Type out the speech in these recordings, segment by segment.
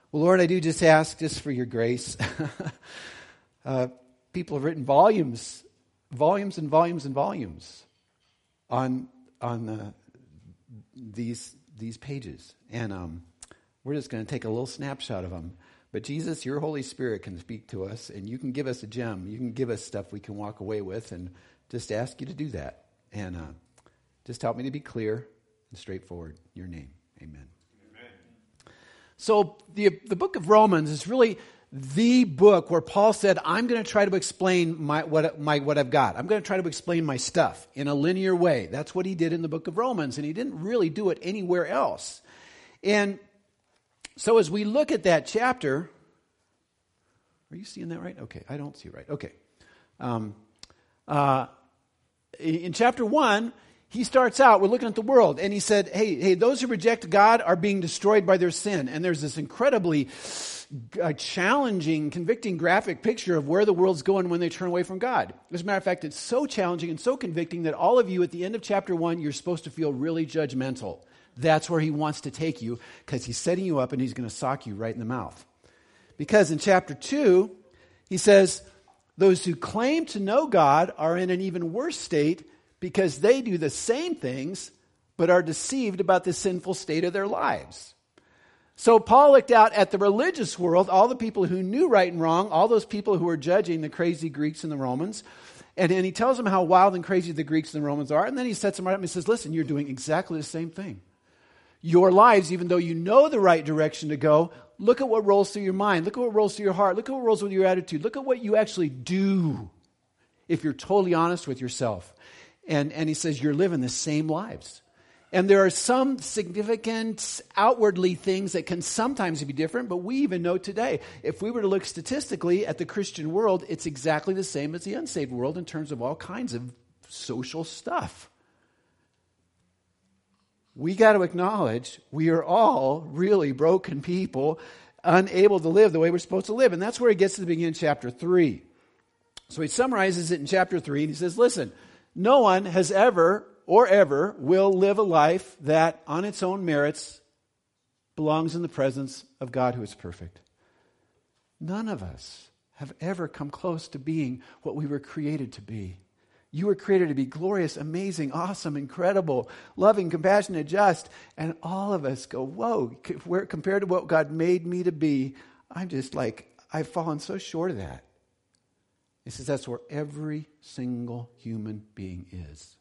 Well, Lord, I do just ask just for your grace. People have written volumes and volumes and volumes on these pages. And we're just going to take a little snapshot of them. But Jesus, your Holy Spirit can speak to us, and you can give us a gem. You can give us stuff we can walk away with, and just ask you to do that. And just help me to be clear and straightforward. In your name, amen. So the book of Romans is really the book where Paul said, I'm going to try to explain what I've got. I'm going to try to explain my stuff in a linear way. That's what he did in the book of Romans, and he didn't really do it anywhere else. And so as we look at that chapter, are you seeing that right? Okay, I don't see it right. Okay. In chapter 1, he starts out, we're looking at the world, and he said, hey, those who reject God are being destroyed by their sin. And there's this incredibly challenging, convicting graphic picture of where the world's going when they turn away from God. As a matter of fact, it's so challenging and so convicting that all of you at the end of chapter 1, you're supposed to feel really judgmental. That's where he wants to take you, because he's setting you up and he's going to sock you right in the mouth. Because in chapter 2, he says, those who claim to know God are in an even worse state because they do the same things but are deceived about the sinful state of their lives. So Paul looked out at the religious world, all the people who knew right and wrong, all those people who were judging the crazy Greeks and the Romans, and he tells them how wild and crazy the Greeks and the Romans are, and then he sets them right up and says, listen, you're doing exactly the same thing. Your lives, even though you know the right direction to go, look at what rolls through your mind, look at what rolls through your heart, look at what rolls with your attitude, look at what you actually do if you're totally honest with yourself. And he says you're living the same lives. And there are some significant outwardly things that can sometimes be different, but we even know today, if we were to look statistically at the Christian world, it's exactly the same as the unsaved world in terms of all kinds of social stuff. We got to acknowledge we are all really broken people, unable to live the way we're supposed to live. And that's where he gets to the beginning of chapter 3. So he summarizes it in chapter 3, and he says, listen, no one has ever or ever will live a life that on its own merits belongs in the presence of God who is perfect. None of us have ever come close to being what we were created to be. You were created to be glorious, amazing, awesome, incredible, loving, compassionate, just. And all of us go, whoa, compared to what God made me to be, I'm just like, I've fallen so short of that. He says that's where every single human being is.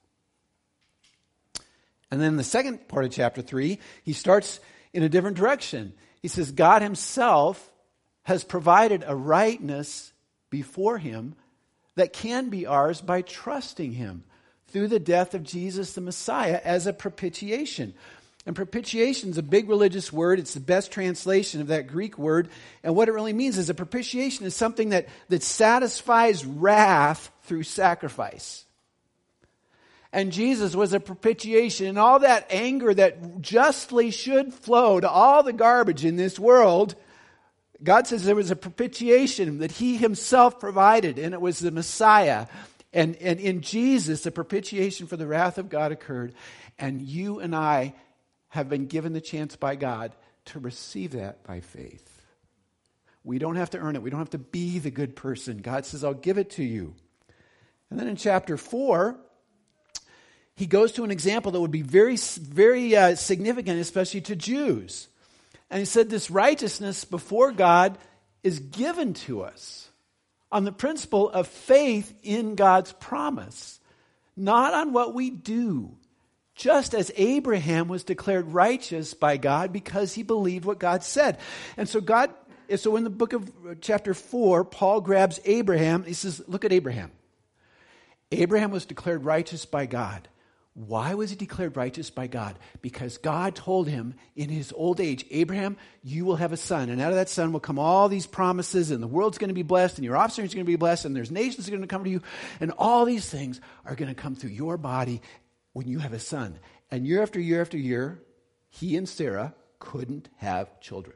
And then the second part of chapter 3, he starts in a different direction. He says God himself has provided a rightness before him that can be ours by trusting him through the death of Jesus the Messiah as a propitiation. And propitiation is a big religious word. It's the best translation of that Greek word. And what it really means is a propitiation is something that satisfies wrath through sacrifice. And Jesus was a propitiation, and all that anger that justly should flow to all the garbage in this world, God says there was a propitiation that he himself provided, and it was the Messiah. And in Jesus, the propitiation for the wrath of God occurred. And you and I have been given the chance by God to receive that by faith. We don't have to earn it. We don't have to be the good person. God says, I'll give it to you. And then in chapter 4, he goes to an example that would be very, very significant, especially to Jews. And he said this righteousness before God is given to us on the principle of faith in God's promise, not on what we do. Just as Abraham was declared righteous by God because he believed what God said. And so in the book of chapter 4, Paul grabs Abraham. He says, look at Abraham. Abraham was declared righteous by God. Why was he declared righteous by God? Because God told him in his old age, Abraham, you will have a son. And out of that son will come all these promises, and the world's going to be blessed, and your offspring is going to be blessed, and there's nations that are going to come to you. And all these things are going to come through your body when you have a son. And year after year after year, he and Sarah couldn't have children.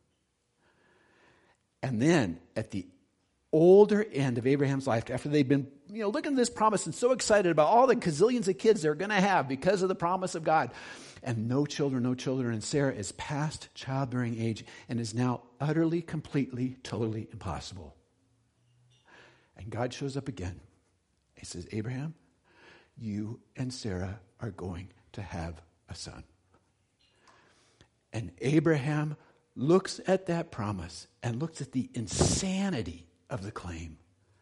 And then at the older end of Abraham's life, after they've been looking at this promise and so excited about all the gazillions of kids they're going to have because of the promise of God. and no children, and Sarah is past childbearing age and is now utterly, completely, totally impossible. And God shows up again. He says, Abraham, you and Sarah are going to have a son. And Abraham looks at that promise and looks at the insanity of the claim.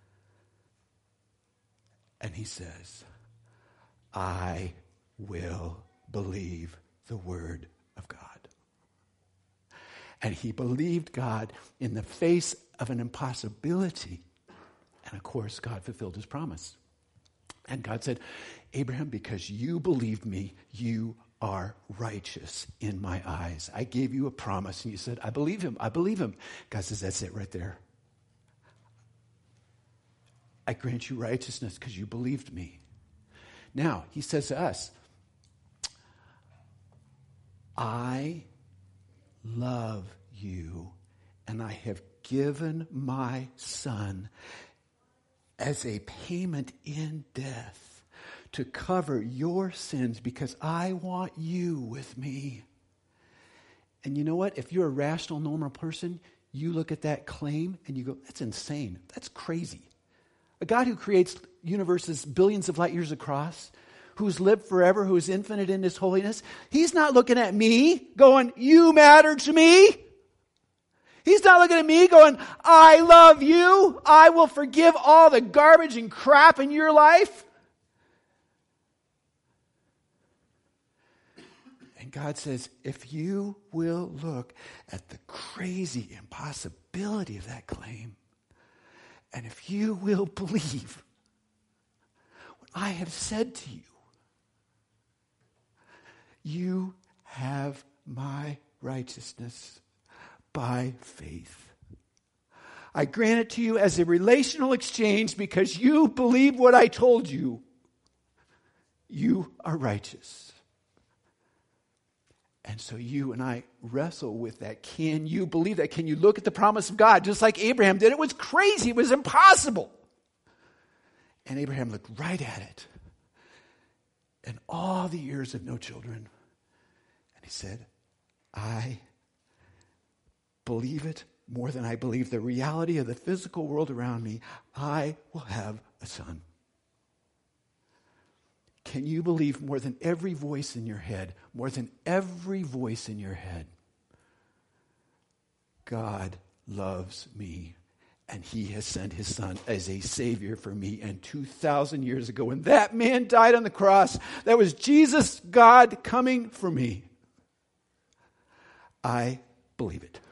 And he says, I will believe the word of God. And he believed God in the face of an impossibility. And of course, God fulfilled his promise. And God said, Abraham, because you believed me, you are righteous in my eyes. I gave you a promise, and you said, I believe him. I believe him. God says, that's it right there. I grant you righteousness because you believed me. Now, he says to us, I love you, and I have given my son as a payment in death to cover your sins because I want you with me. And you know what? If you're a rational, normal person, you look at that claim and you go, that's insane. That's crazy. A God who creates universes billions of light years across, who's lived forever, who is infinite in his holiness, he's not looking at me going, you matter to me. He's not looking at me going, I love you. I will forgive all the garbage and crap in your life. And God says, if you will look at the crazy impossibility of that claim, and if you will believe what I have said to you, you have my righteousness by faith. I grant it to you as a relational exchange because you believe what I told you. You are righteous. And so you and I wrestle with that. Can you believe that? Can you look at the promise of God just like Abraham did? It was crazy. It was impossible. And Abraham looked right at it. And all the years of no children. And he said, I believe it more than I believe the reality of the physical world around me. I will have a son. Can you believe more than every voice in your head? More than every voice in your head. God loves me, and he has sent his son as a savior for me. And 2,000 years ago, when that man died on the cross, that was Jesus, God, coming for me. I believe it.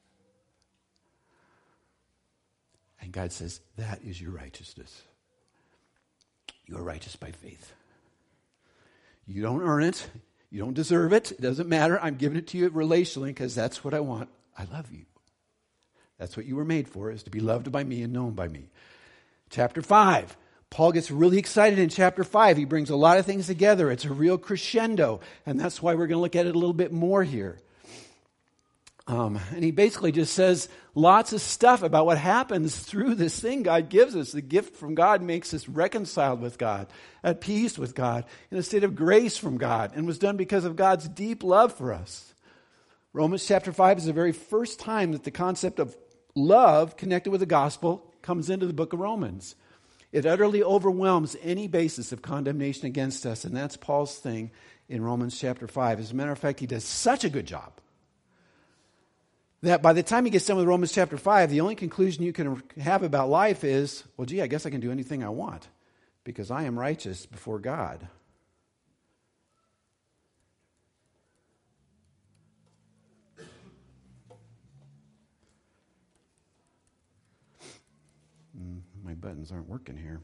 And God says, that is your righteousness. You are righteous by faith. You don't earn it. You don't deserve it. It doesn't matter. I'm giving it to you relationally because that's what I want. I love you. That's what you were made for, is to be loved by me and known by me. Chapter 5. Paul gets really excited in chapter 5. He brings a lot of things together. It's a real crescendo. And that's why we're going to look at it a little bit more here. And he basically just says lots of stuff about what happens through this thing God gives us. The gift from God makes us reconciled with God, at peace with God, in a state of grace from God, and was done because of God's deep love for us. Romans chapter 5 is the very first time that the concept of love connected with the gospel comes into the book of Romans. It utterly overwhelms any basis of condemnation against us, and that's Paul's thing in Romans chapter 5. As a matter of fact, he does such a good job that by the time you get done with Romans chapter 5, the only conclusion you can have about life is, well, gee, I guess I can do anything I want because I am righteous before God. My buttons aren't working here.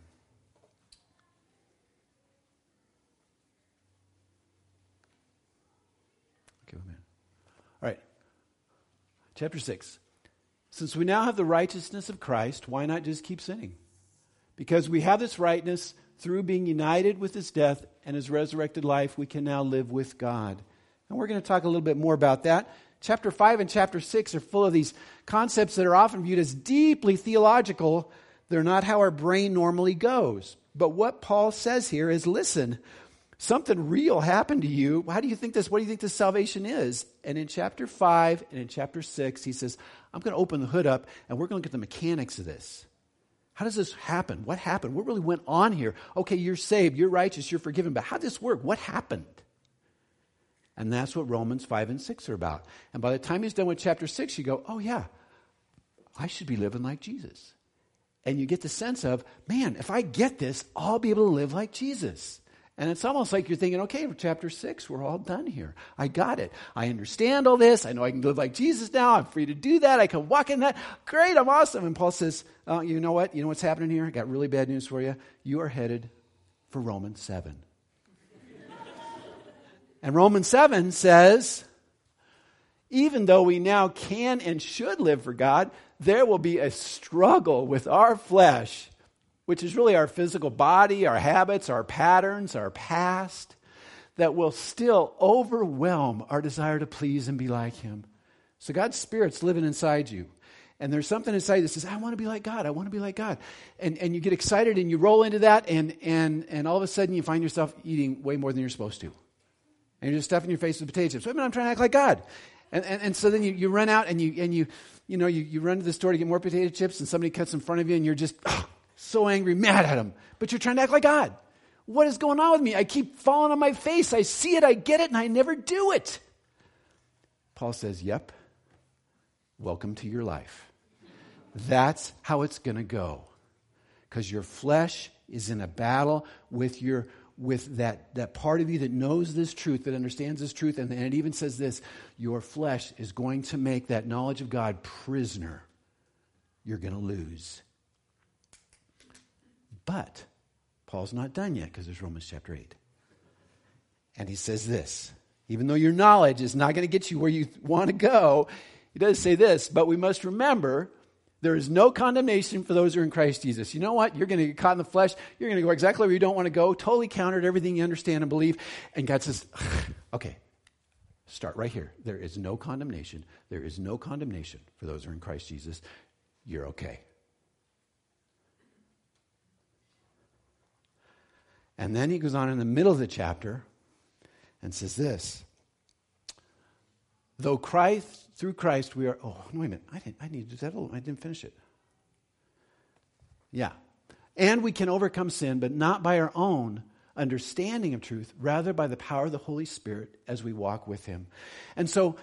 Okay, wait a minute. All right. Chapter 6. Since we now have the righteousness of Christ, why not just keep sinning? Because we have this rightness through being united with his death and his resurrected life, we can now live with God. And we're going to talk a little bit more about that. Chapter 5 and chapter 6 are full of these concepts that are often viewed as deeply theological. They're not how our brain normally goes. But what Paul says here is, listen, Something real happened to you. How do you think this? What do you think this salvation is? And in chapter 5 and in chapter 6, he says, I'm going to open the hood up and we're going to look at the mechanics of this. How does this happen? What happened? What really went on here? Okay, you're saved, you're righteous, you're forgiven, but how did this work? What happened? And that's what Romans 5 and 6 are about. And by the time he's done with chapter 6, you go, oh yeah, I should be living like Jesus. And you get the sense of, man, if I get this, I'll be able to live like Jesus. And it's almost like you're thinking, okay, for chapter 6, we're all done here. I got it. I understand all this. I know I can live like Jesus now. I'm free to do that. I can walk in that. Great, I'm awesome. And Paul says, you know what? You know what's happening here? I got really bad news for you. You are headed for Romans 7. And Romans 7 says, even though we now can and should live for God, there will be a struggle with our flesh, which is really our physical body, our habits, our patterns, our past, that will still overwhelm our desire to please and be like Him. So God's Spirit's living inside you. And there's something inside that says, I want to be like God. I want to be like God. And you get excited and you roll into that and all of a sudden you find yourself eating way more than you're supposed to. And you're just stuffing your face with potato chips. Wait a minute, I'm trying to act like God. And so then you run out and you run to the store to get more potato chips and somebody cuts in front of you and you're just so angry, mad at them. But you're trying to act like God. What is going on with me? I keep falling on my face. I see it, I get it, and I never do it. Paul says, yep, welcome to your life. That's how it's going to go. Because your flesh is in a battle with that part of you that knows this truth, that understands this truth. And it even says this, your flesh is going to make that knowledge of God prisoner. You're going to lose. But Paul's not done yet because there's Romans chapter 8. And he says this, even though your knowledge is not going to get you where you want to go, he does say this, but we must remember there is no condemnation for those who are in Christ Jesus. You know what? You're going to get caught in the flesh. You're going to go exactly where you don't want to go, totally counter to everything you understand and believe. And God says, okay, start right here. There is no condemnation. There is no condemnation for those who are in Christ Jesus. You're okay. And then he goes on in the middle of the chapter and says this, through Christ we are, wait a minute, I need to do that. I didn't finish it. Yeah. And we can overcome sin, but not by our own understanding of truth, rather by the power of the Holy Spirit as we walk with Him. And so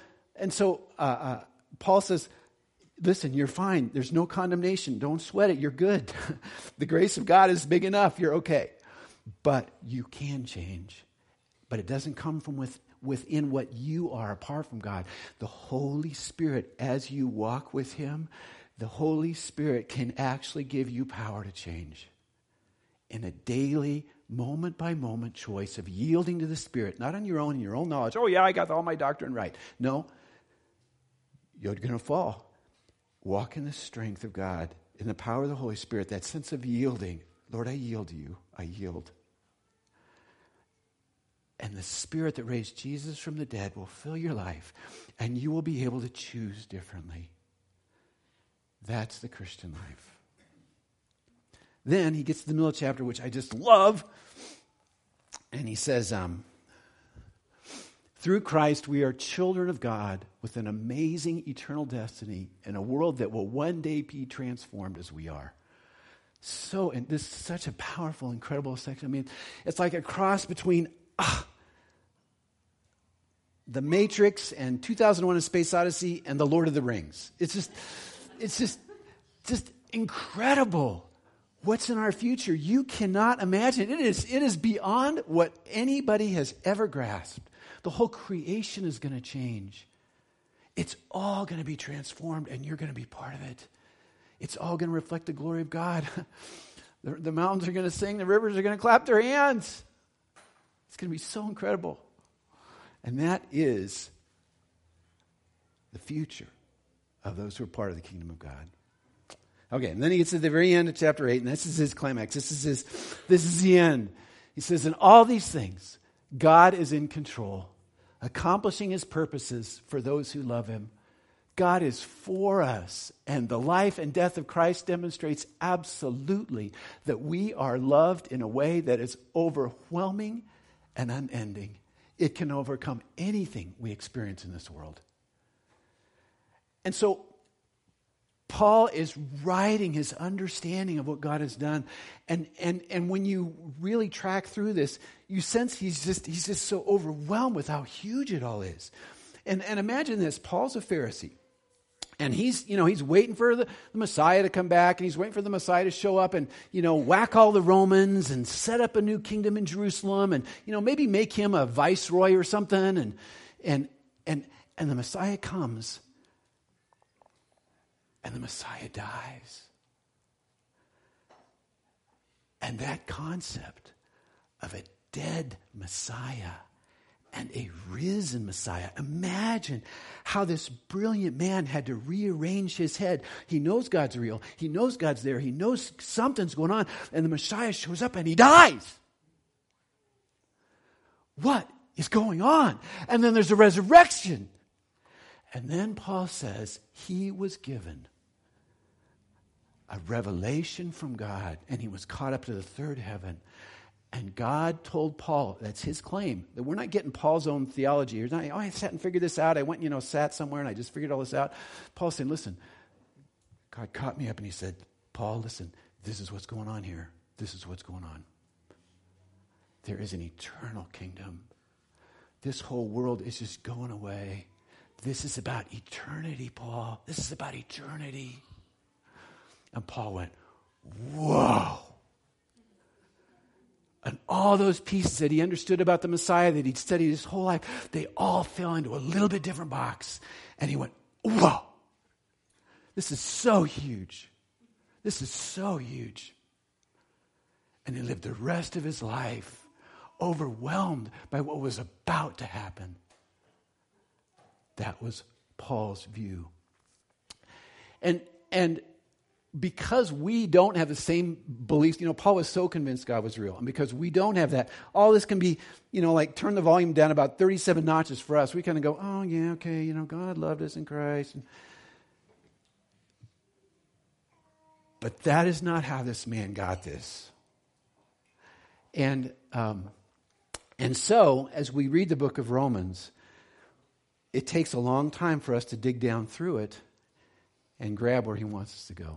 Paul says, listen, you're fine. There's no condemnation. Don't sweat it. You're good. The grace of God is big enough. You're okay. But you can change. But it doesn't come from within what you are apart from God. The Holy Spirit, as you walk with Him, the Holy Spirit can actually give you power to change. In a daily, moment-by-moment choice of yielding to the Spirit, not on your own, in your own knowledge. Oh yeah, I got all my doctrine right. No, you're going to fall. Walk in the strength of God, in the power of the Holy Spirit, that sense of yielding. Lord, I yield to you. I yield. And the Spirit that raised Jesus from the dead will fill your life, and you will be able to choose differently. That's the Christian life. Then he gets to the middle of the chapter, which I just love, and he says, through Christ we are children of God with an amazing eternal destiny in a world that will one day be transformed as we are. And this is such a powerful, incredible section. I mean, it's like a cross between The Matrix and 2001: A Space Odyssey and The Lord of the Rings. It's just incredible what's in our future. You cannot imagine. It is beyond what anybody has ever grasped. The whole creation is going to change. It's all going to be transformed, and you're going to be part of it. It's all going to reflect the glory of God. The mountains are going to sing. The rivers are going to clap their hands. It's going to be so incredible. And that is the future of those who are part of the kingdom of God. Okay, and then he gets to the very end of chapter 8, and this is his climax. This is the end. He says, in all these things, God is in control, accomplishing His purposes for those who love Him. God is for us, and the life and death of Christ demonstrates absolutely that we are loved in a way that is overwhelming and unending. It can overcome anything we experience in this world. And so Paul is writing his understanding of what God has done. And when you really track through this, you sense he's just so overwhelmed with how huge it all is. And imagine this, Paul's a Pharisee. And he's waiting for the Messiah to come back, and he's waiting for the Messiah to show up and, whack all the Romans and set up a new kingdom in Jerusalem and, maybe make him a viceroy or something. And the Messiah comes, and the Messiah dies. And that concept of a dead Messiah and a risen Messiah. Imagine how this brilliant man had to rearrange his head. He knows God's real. He knows God's there. He knows something's going on. And the Messiah shows up and he dies. What is going on? And then there's a resurrection. And then Paul says he was given a revelation from God, and he was caught up to the third heaven. And God told Paul, that's his claim, that we're not getting Paul's own theology. He's not, I sat and figured this out. I went, sat somewhere and I just figured all this out. Paul's saying, listen, God caught me up and he said, Paul, listen, this is what's going on here. This is what's going on. There is an eternal kingdom. This whole world is just going away. This is about eternity, Paul. This is about eternity. And Paul went, whoa. And all those pieces that he understood about the Messiah that he'd studied his whole life, they all fell into a little bit different box. And he went, whoa, this is so huge. This is so huge. And he lived the rest of his life overwhelmed by what was about to happen. That was Paul's view. And because we don't have the same beliefs, Paul was so convinced God was real. And because we don't have that, all this can be, turn the volume down about 37 notches for us. We kind of go, oh, yeah, okay, God loved us in Christ. But that is not how this man got this. And so, as we read the book of Romans, it takes a long time for us to dig down through it and grab where he wants us to go.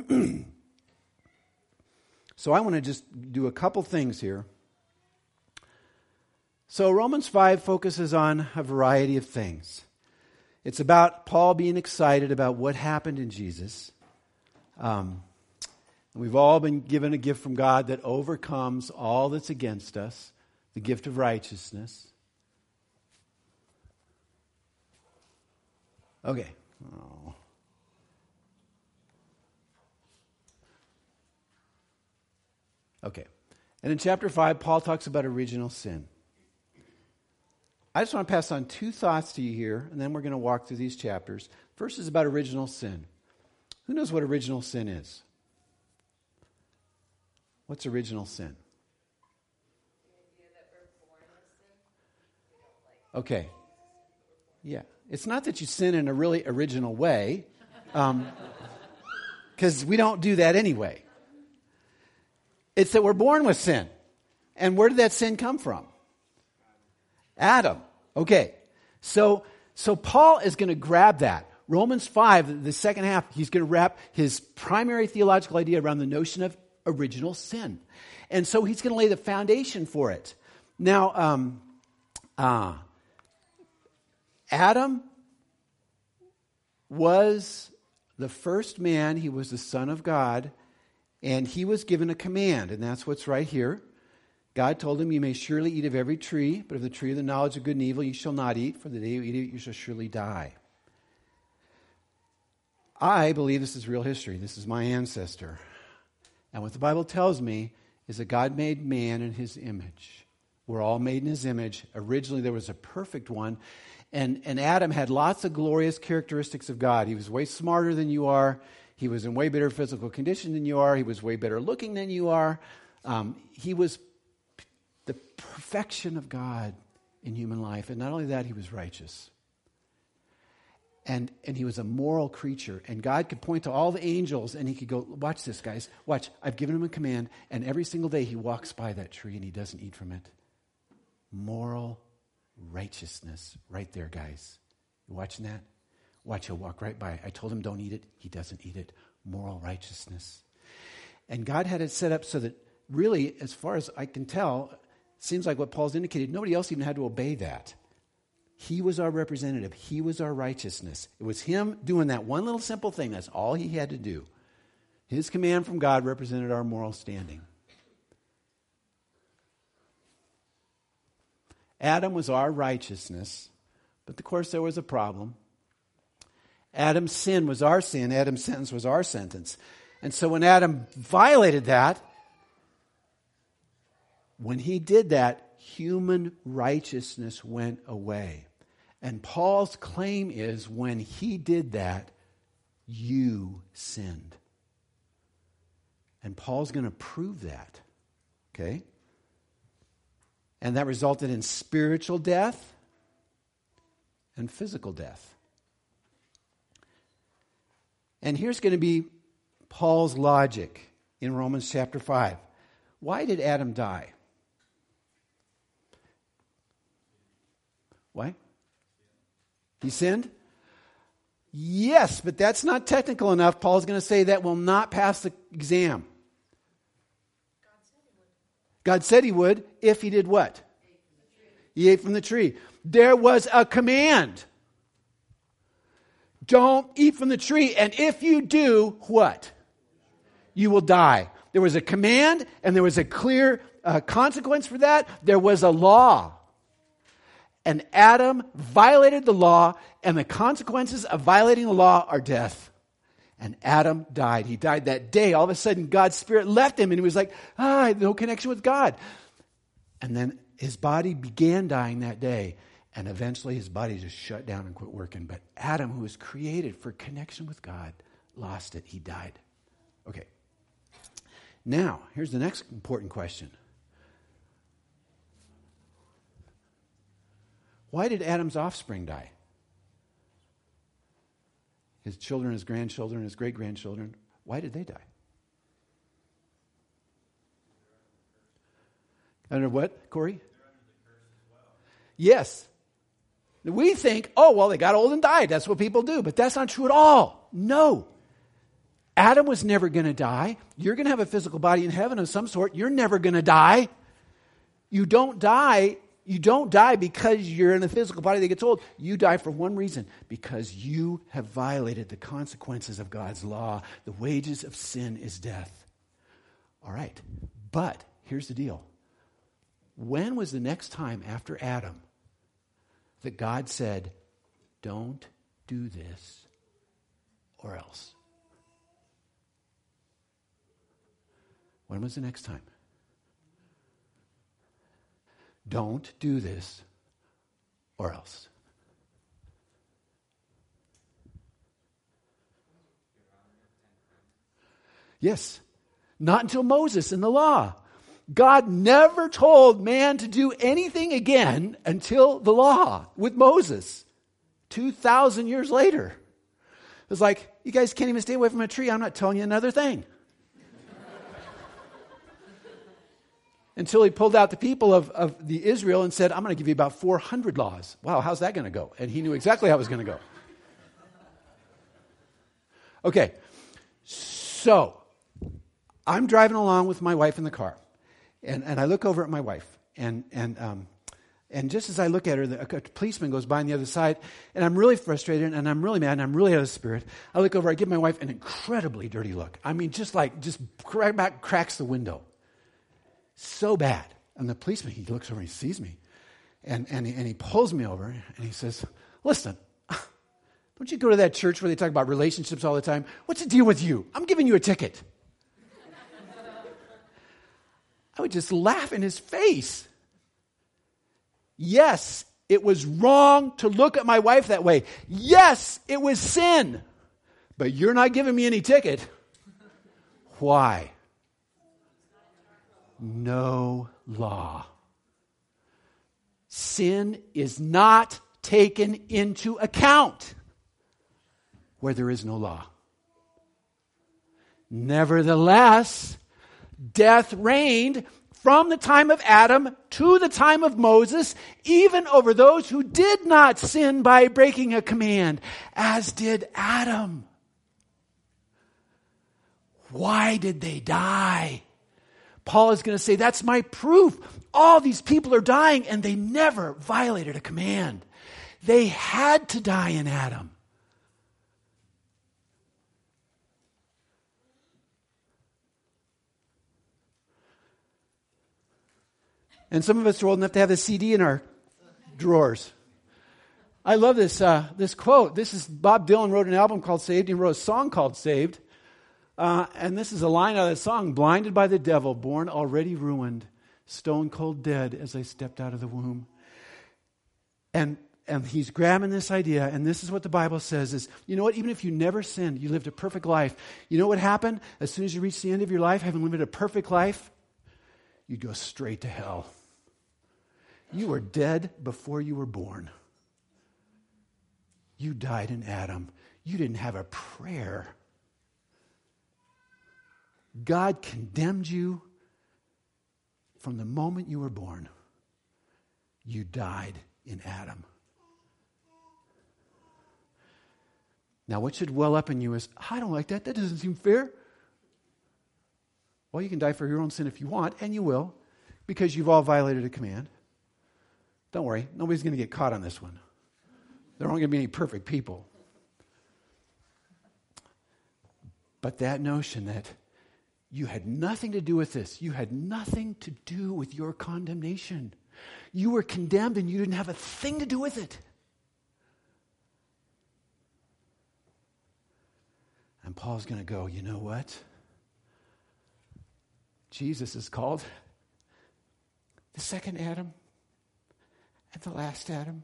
So I want to just do a couple things here. So Romans 5 focuses on a variety of things. It's about Paul being excited about what happened in Jesus. We've all been given a gift from God that overcomes all that's against us, the gift of righteousness. Okay. Oh. Okay. And in chapter 5, Paul talks about original sin. I just want to pass on two thoughts to you here, and then we're going to walk through these chapters. First is about original sin. Who knows what original sin is? What's original sin? Okay. Yeah. It's not that you sin in a really original way, because we don't do that anyway. It's that we're born with sin. And where did that sin come from? Adam. Okay. So Paul is going to grab that. Romans 5, the second half, he's going to wrap his primary theological idea around the notion of original sin. And so he's going to lay the foundation for it. Now, Adam was the first man. He was the Son of God. And he was given a command, and that's what's right here. God told him, you may surely eat of every tree, but of the tree of the knowledge of good and evil you shall not eat, for the day you eat it you shall surely die. I believe this is real history. This is my ancestor. And what the Bible tells me is that God made man in his image. We're all made in his image. Originally there was a perfect one, and Adam had lots of glorious characteristics of God. He was way smarter than you are. He was in way better physical condition than you are. He was way better looking than you are. He was the perfection of God in human life. And not only that, he was righteous. And he was a moral creature. And God could point to all the angels and he could go, watch this, guys. Watch, I've given him a command. And every single day he walks by that tree and he doesn't eat from it. moral righteousness. Right there, guys. You watching that? Watch, he'll walk right by. I told him don't eat it. He doesn't eat it. Moral righteousness. And God had it set up so that really, as far as I can tell, it seems like what Paul's indicated, nobody else even had to obey that. He was our representative. He was our righteousness. It was him doing that one little simple thing. That's all he had to do. His command from God represented our moral standing. Adam was our righteousness, but of course there was a problem. Adam's sin was our sin. Adam's sentence was our sentence. And so when Adam violated that, when he did that, human righteousness went away. And Paul's claim is when he did that, you sinned. And Paul's going to prove that. Okay? And that resulted in spiritual death and physical death. And here's going to be Paul's logic in Romans chapter 5. Why did Adam die? Why? He sinned? Yes, but that's not technical enough. Paul's going to say that will not pass the exam. God said he would if he did what? He ate from the tree. There was a command. Don't eat from the tree. And if you do, what? You will die. There was a command and there was a clear consequence for that. There was a law. And Adam violated the law, and the consequences of violating the law are death. And Adam died. He died that day. All of a sudden, God's Spirit left him, and he was like, no connection with God. And then his body began dying that day, and eventually his body just shut down and quit working. But Adam, who was created for connection with God, lost it. He died. Okay. Now, here's the next important question. Why did Adam's offspring die? His children, his grandchildren, his great-grandchildren. Why did they die? Under what, Corey? Yes. We think, they got old and died. That's what people do. But that's not true at all. No. Adam was never going to die. You're going to have a physical body in heaven of some sort. You're never going to die. You don't die. You don't die because you're in a physical body that gets old. You die for one reason, because you have violated the consequences of God's law. The wages of sin is death. All right, but here's the deal. When was the next time after Adam that God said, don't do this or else? When was the next time? Don't do this or else. Yes. Not until Moses in the law. God never told man to do anything again until the law with Moses. 2,000 years later. It was like, you guys can't even stay away from a tree. I'm not telling you another thing. Until he pulled out the people of the Israel and said, I'm going to give you about 400 laws. Wow, how's that going to go? And he knew exactly how it was going to go. Okay, so I'm driving along with my wife in the car. And I look over at my wife. And just as I look at her, a policeman goes by on the other side. And I'm really frustrated, and I'm really mad, and I'm really out of spirit. I look over, I give my wife an incredibly dirty look. I mean, just cracks the window. So bad. And the policeman, he looks over and he sees me. And he pulls me over and he says, listen, don't you go to that church where they talk about relationships all the time? What's the deal with you? I'm giving you a ticket. I would just laugh in his face. Yes, it was wrong to look at my wife that way. Yes, it was sin. But you're not giving me any ticket. Why? No law. Sin is not taken into account where there is no law. Nevertheless, death reigned from the time of Adam to the time of Moses, even over those who did not sin by breaking a command, as did Adam. Why did they die? Paul is going to say, that's my proof. All these people are dying and they never violated a command. They had to die in Adam. And some of us are old enough to have the CD in our drawers. I love this quote. This is Bob Dylan wrote an album called Saved. He wrote a song called Saved. And this is a line out of the song. Blinded by the devil, born already ruined, stone cold dead as I stepped out of the womb. And he's grabbing this idea, and this is what the Bible says is, you know what, even if you never sinned, you lived a perfect life, you know what happened? As soon as you reach the end of your life, having lived a perfect life, you'd go straight to hell. You were dead before you were born. You died in Adam. You didn't have a prayer. God condemned you from the moment you were born. You died in Adam. Now, what should well up in you is, I don't like that. That doesn't seem fair. Well, you can die for your own sin if you want, and you will, because you've all violated a command. Don't worry, nobody's going to get caught on this one. There aren't going to be any perfect people. But that notion that you had nothing to do with this, you had nothing to do with your condemnation. You were condemned and you didn't have a thing to do with it. And Paul's going to go, you know what? Jesus is called the second Adam and the last Adam.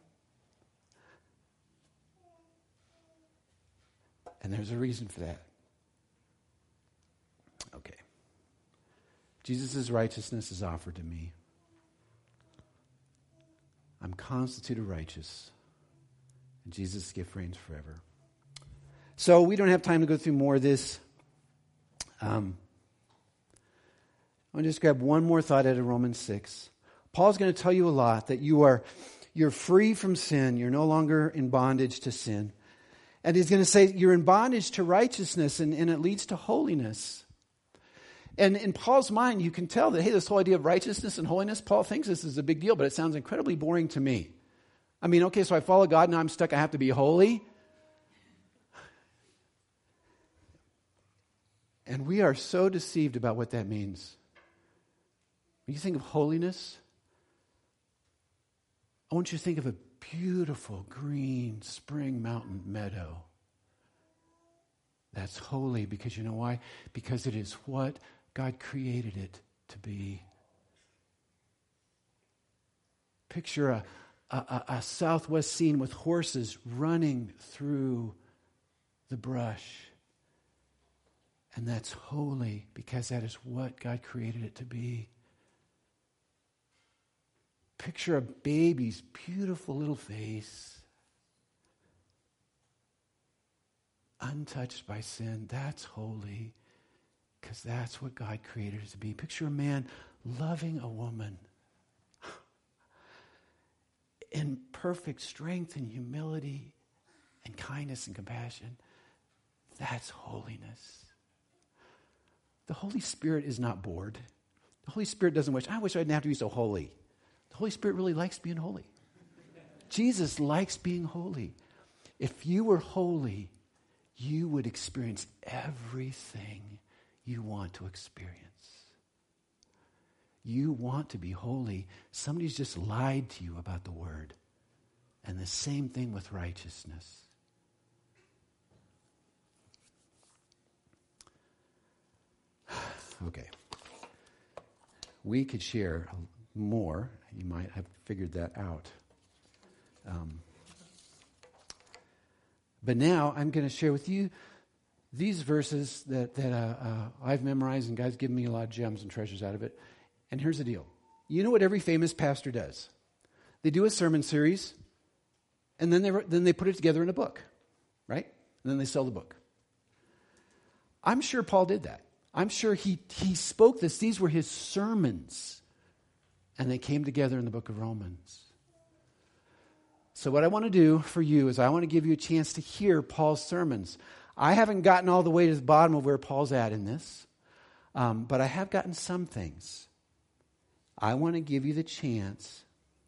And there's a reason for that. Okay. Jesus' righteousness is offered to me. I'm constituted righteous. And Jesus' gift reigns forever. So we don't have time to go through more of this. I'm going to just grab one more thought out of Romans 6. Paul's going to tell you a lot, that you're free from sin. You're no longer in bondage to sin. And he's going to say you're in bondage to righteousness, and it leads to holiness. And in Paul's mind, you can tell that, hey, this whole idea of righteousness and holiness, Paul thinks this is a big deal, but it sounds incredibly boring to me. I mean, okay, so I follow God, now I'm stuck, I have to be holy. And we are so deceived about what that means. When you think of holiness, I want you to think of a beautiful green spring mountain meadow. That's holy because you know why? Because it is what God created it to be. Picture a southwest scene with horses running through the brush. And that's holy because that is what God created it to be. Picture a baby's beautiful little face, untouched by sin. That's holy because that's what God created it to be. Picture a man loving a woman in perfect strength and humility and kindness and compassion. That's holiness. The Holy Spirit is not bored. The Holy Spirit doesn't wish, I wish I didn't have to be so holy. The Holy Spirit really likes being holy. Jesus likes being holy. If you were holy, you would experience everything you want to experience. You want to be holy. Somebody's just lied to you about the word. And the same thing with righteousness. Okay. We could share more. You might have figured that out. But now I'm going to share with you these verses that I've memorized, and God's given me a lot of gems and treasures out of it. And here's the deal. You know what every famous pastor does? They do a sermon series, and then they put it together in a book, right? And then they sell the book. I'm sure Paul did that. I'm sure he spoke this. These were his sermons. and they came together in the book of Romans. So what I want to do for you is I want to give you a chance to hear Paul's sermons. I haven't gotten all the way to the bottom of where Paul's at in this, but I have gotten some things. I want to give you the chance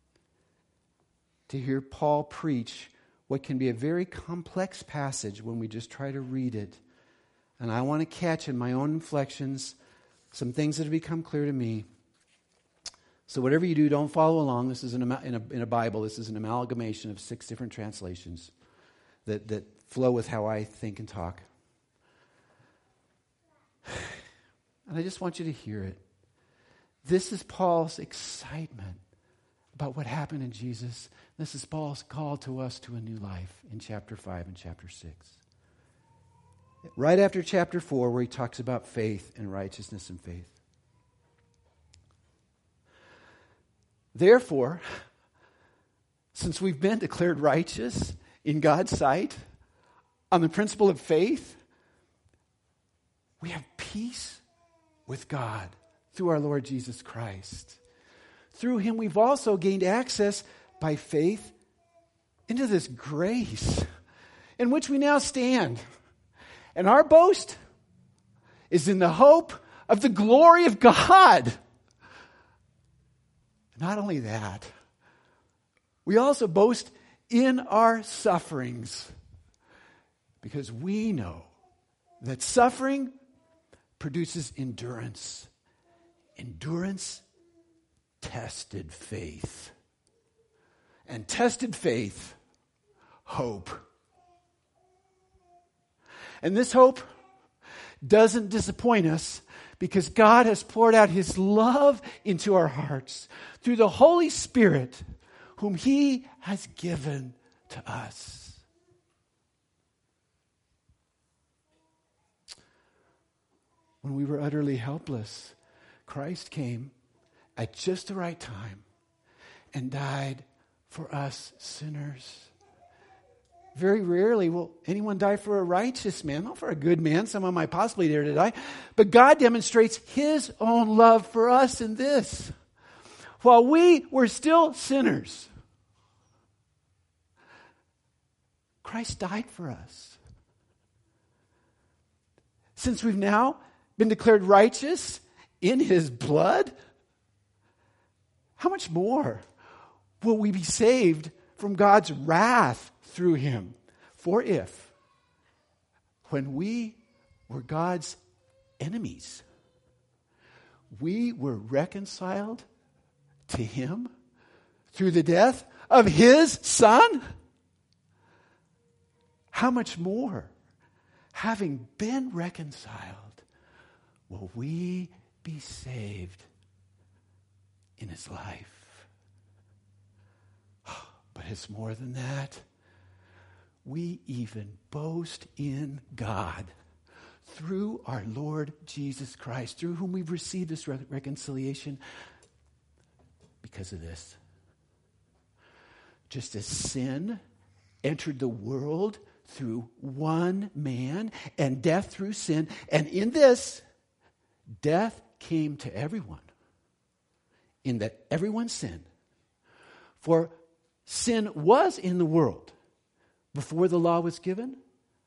to hear Paul preach what can be a very complex passage when we just try to read it. And I want to catch in my own inflections some things that have become clear to me. So whatever you do, don't follow along. This is in a Bible. This is an amalgamation of 6 different translations that flow with how I think and talk. And I just want you to hear it. This is Paul's excitement about what happened in Jesus. This is Paul's call to us to a new life in chapter 5 and chapter 6. Right after chapter 4, where he talks about faith and righteousness and faith. Therefore, since we've been declared righteous in God's sight on the principle of faith, we have peace with God through our Lord Jesus Christ. Through him we've also gained access by faith into this grace in which we now stand. And our boast is in the hope of the glory of God. Not only that, we also boast in our sufferings because we know that suffering produces endurance. Endurance, tested faith. And tested faith, hope. And this hope doesn't disappoint us because God has poured out his love into our hearts through the Holy Spirit whom he has given to us. When we were utterly helpless, Christ came at just the right time and died for us sinners. Very rarely will anyone die for a righteous man, not for a good man. Someone might possibly dare to die. But God demonstrates his own love for us in this. While we were still sinners, Christ died for us. Since we've now been declared righteous in his blood, how much more will we be saved from God's wrath through him? For if, when we were God's enemies, we were reconciled to him through the death of his Son, how much more, having been reconciled, will we be saved in his life? But it's more than that. We even boast in God through our Lord Jesus Christ, through whom we've received this reconciliation because of this. Just as sin entered the world through one man and death through sin, and in this, death came to everyone, in that everyone sinned. For sin was in the world before the law was given.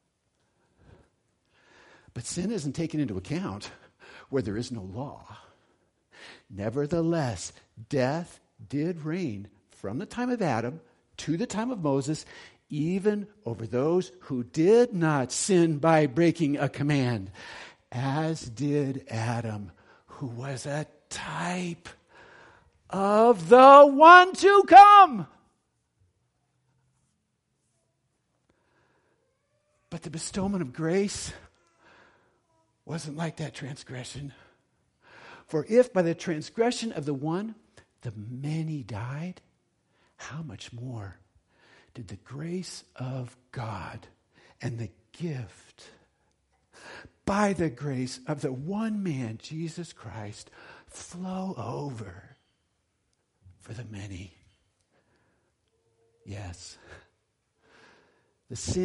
But sin isn't taken into account where there is no law. Nevertheless, death did reign from the time of Adam to the time of Moses, even over those who did not sin by breaking a command, as did Adam, who was a type of the one to come. But the bestowment of grace wasn't like that transgression. For if by the transgression of the one the many died, how much more did the grace of God and the gift by the grace of the one man, Jesus Christ, flow over for the many? Yes.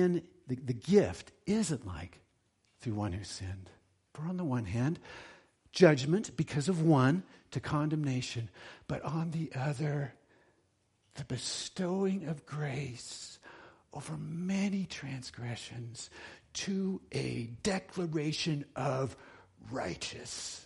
The gift isn't like through one who sinned. For on the one hand, judgment because of one to condemnation, but on the other, the bestowing of grace over many transgressions to a declaration of righteous.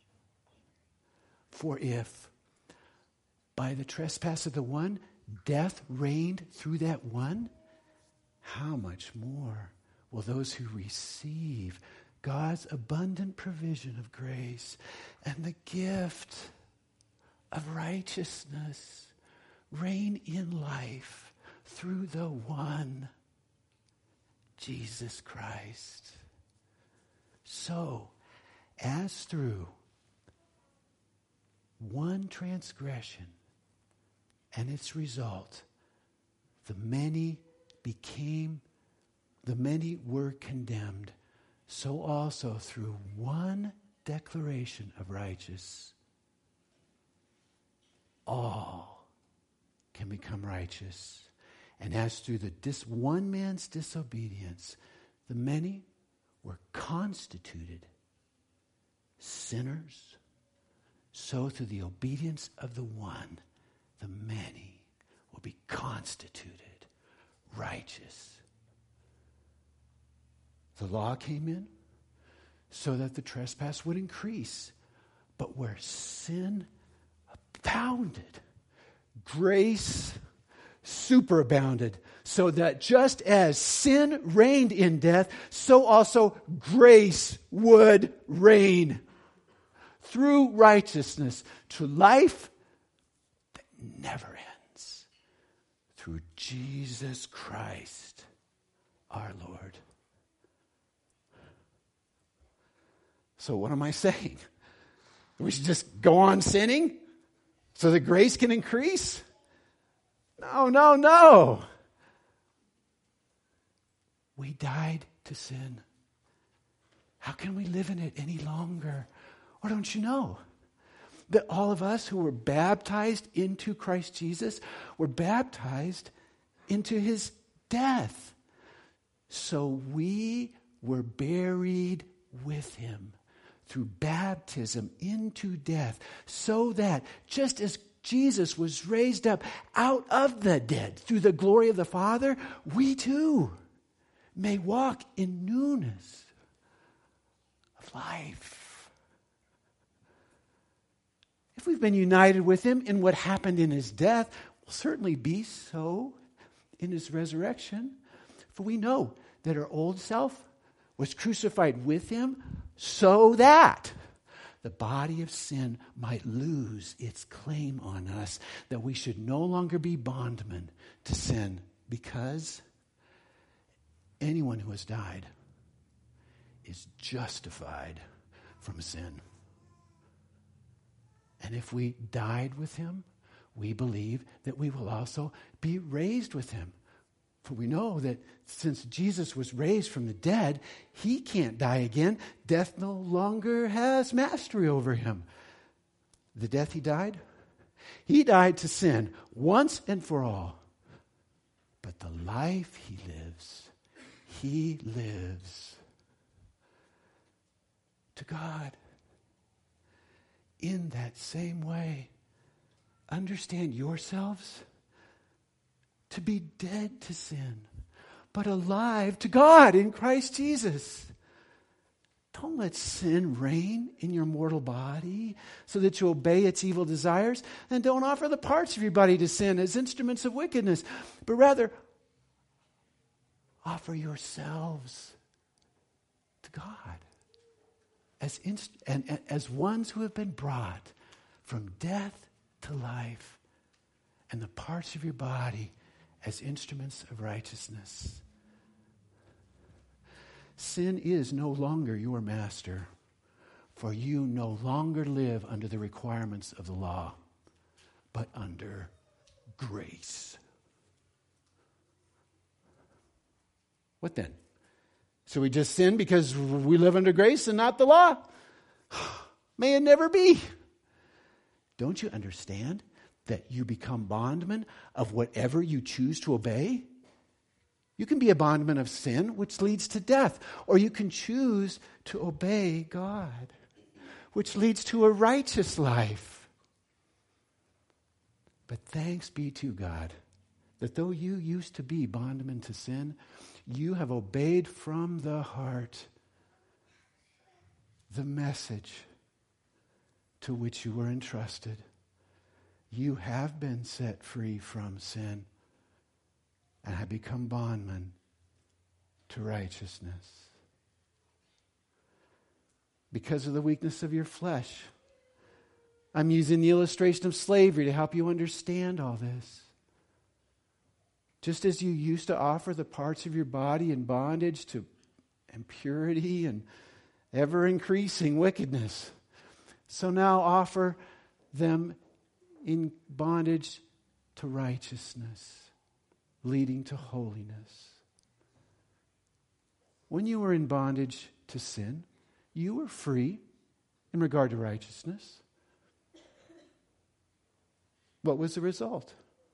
For if by the trespass of the one, death reigned through that one, how much more will those who receive God's abundant provision of grace and the gift of righteousness reign in life through the one, Jesus Christ. So, as through one transgression and its result, the many were condemned, so also through one declaration of righteousness, all can become righteous. And as through one man's disobedience, the many were constituted sinners, so through the obedience of the one, the many will be constituted righteous. The law came in so that the trespass would increase. But where sin abounded, grace superabounded, so that just as sin reigned in death, so also grace would reign through righteousness to life that never ends, through Jesus Christ our Lord. So what am I saying? We should just go on sinning so that grace can increase? No. We died to sin. How can we live in it any longer? Or don't you know that all of us who were baptized into Christ Jesus were baptized into his death? So we were buried with him through baptism into death, so that just as Jesus was raised up out of the dead through the glory of the Father, we too may walk in newness of life. If we've been united with him in what happened in his death, we'll certainly be so in his resurrection. For we know that our old self was crucified with him so that the body of sin might lose its claim on us, that we should no longer be bondmen to sin, because anyone who has died is justified from sin. And if we died with him, we believe that we will also be raised with him. For we know that since Jesus was raised from the dead, he can't die again. Death no longer has mastery over him. The death he died to sin once and for all. But the life he lives to God. In that same way, understand yourselves to be dead to sin, but alive to God in Christ Jesus. Don't let sin reign in your mortal body so that you obey its evil desires, and don't offer the parts of your body to sin as instruments of wickedness, but rather offer yourselves to God as ones who have been brought from death to life, and the parts of your body as instruments of righteousness. Sin is no longer your master, for you no longer live under the requirements of the law, but under grace. What then? So we just sin because we live under grace and not the law? May it never be. Don't you understand that you become bondmen of whatever you choose to obey? You can be a bondman of sin, which leads to death, or you can choose to obey God, which leads to a righteous life. But thanks be to God that though you used to be bondmen to sin, you have obeyed from the heart the message to which you were entrusted. You have been set free from sin and have become bondmen to righteousness. Because of the weakness of your flesh, I'm using the illustration of slavery to help you understand all this. Just as you used to offer the parts of your body in bondage to impurity and ever-increasing wickedness, so now offer them in bondage to righteousness, leading to holiness. When you were in bondage to sin, you were free in regard to righteousness. What was the result?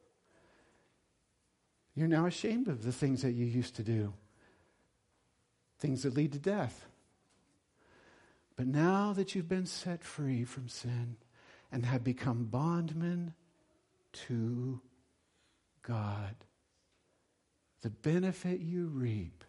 You're now ashamed of the things that you used to do, things that lead to death. But now that you've been set free from sin and have become bondmen to God, the benefit you reap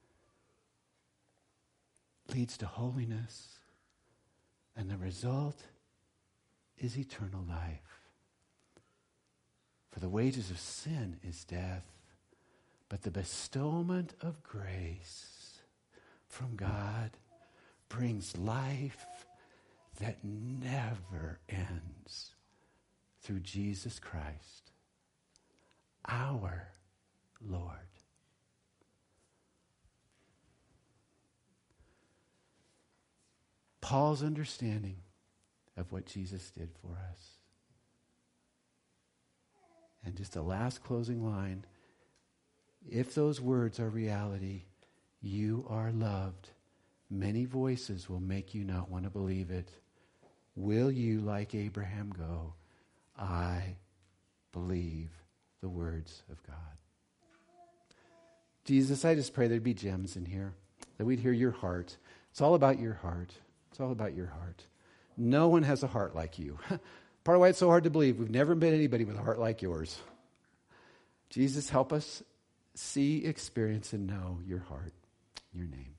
leads to holiness, and the result is eternal life. For the wages of sin is death, but the bestowment of grace from God brings life that never ends through Jesus Christ, our Lord. Paul's understanding of what Jesus did for us. And just a last closing line. If those words are reality, you are loved. Many voices will make you not want to believe it. Will you, like Abraham, go, I believe the words of God? Jesus, I just pray there'd be gems in here, that we'd hear your heart. It's all about your heart. It's all about your heart. No one has a heart like you. Part of why it's so hard to believe, we've never met anybody with a heart like yours. Jesus, help us see, experience, and know your heart, your name.